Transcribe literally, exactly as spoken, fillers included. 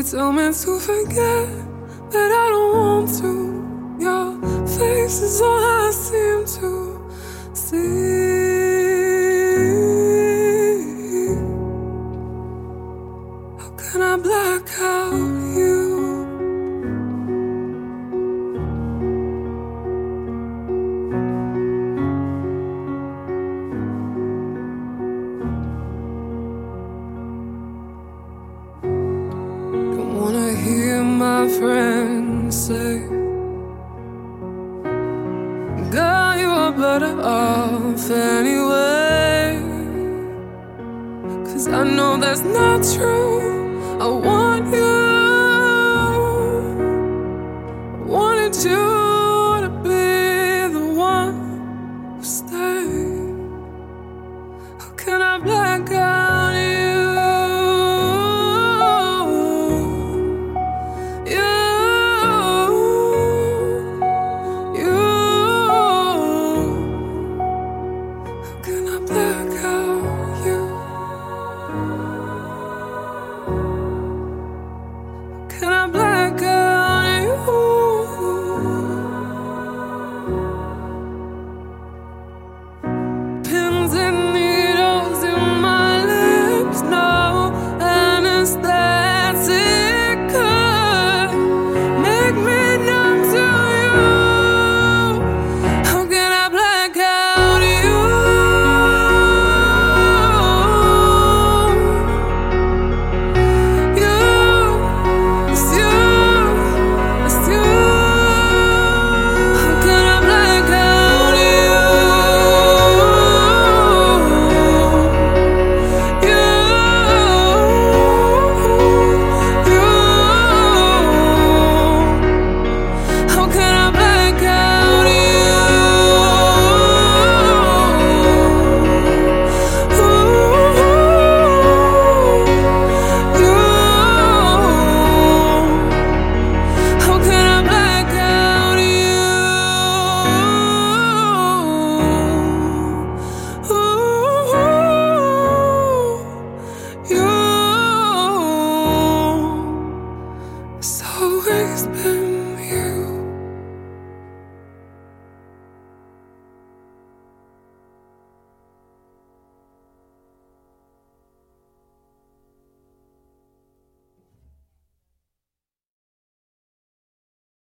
Tell me to forget, but I don't want to. Your face is all I seem to see. How can I black out you? Wanna hear my friends say, girl, you are better off anyway. Cause I know that's not true. I want you, I wanted you to be the one who stayed. How can I black out you? Can I black out you? Pins and needles in my lips, no anesthetic could make me numb to you. How can I black out you? It's always been